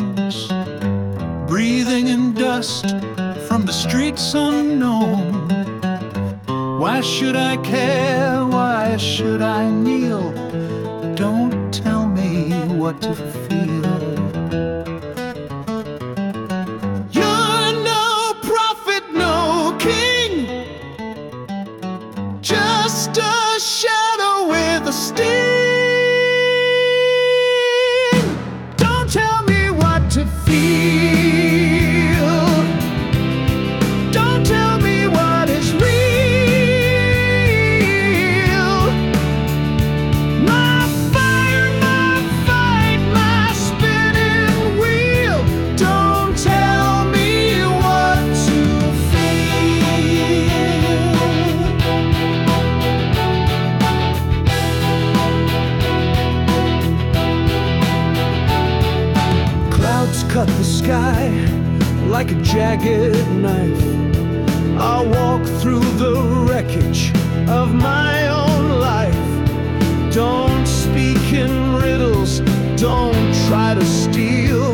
bones, breathing in dust from the streets unknown. Why should I care? Why should I kneel? Don't tell me what to feel. You're no prophet, no king, just a shadow with a sting. Don't tell me what to feel. Don't tell me what is real. My fire, my fight, my spinning wheel. Don't tell me what to feel. Clouds cut the sky like a jagged knife. I'll walk through the wreckage of my own life. Don't speak in riddles, don't try to steal